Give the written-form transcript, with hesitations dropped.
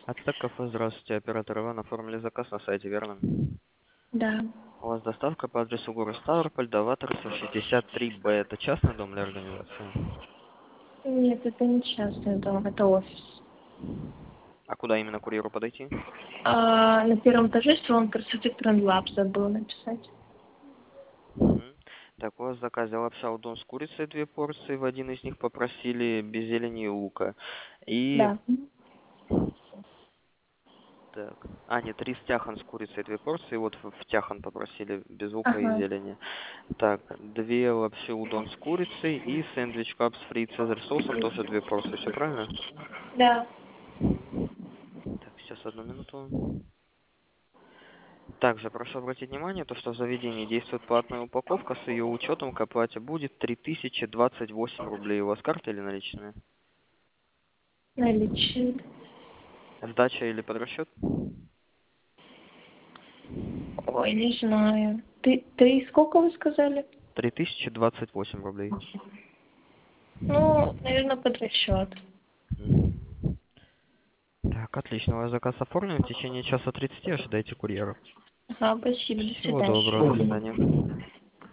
Ацтек кафе, здравствуйте, оператор Иван, оформили заказ на сайте, верно? Да. У вас доставка по адресу город Ставрополь, до Ватерса, 63Б. Это частный дом или организация? Нет, это не частный дом, это офис. А куда именно курьеру подойти? На первом этаже салон красоты Трендлаб забыла написать. Мгм. Так, у вас в заказе лапша удон с курицей 2 порции, в один из них попросили без зелени и лука. И, Да. так, нет, рис тяхан с курицей 2 порции, вот в тяхан попросили без лука и Ага. зелени. Так, 2 лапши удон с курицей и сэндвич кап с фри цезарь соусом, тоже 2 порции, все правильно? Да. Так, сейчас одну минуту. Также прошу обратить внимание, то, что в заведении действует платная упаковка, с ее учетом к оплате будет 3028 рублей. У вас карта или наличные? Наличие. Сдача или под расчет? Ой, не знаю. Ты сколько вы сказали? 3028 рублей. Ну, наверное, под расчет. Мгм. Так, отлично. У вас заказ оформлен. В течение часа 30 ожидайте курьера. Ага, спасибо, до Всего доброго. До свидания. свидания.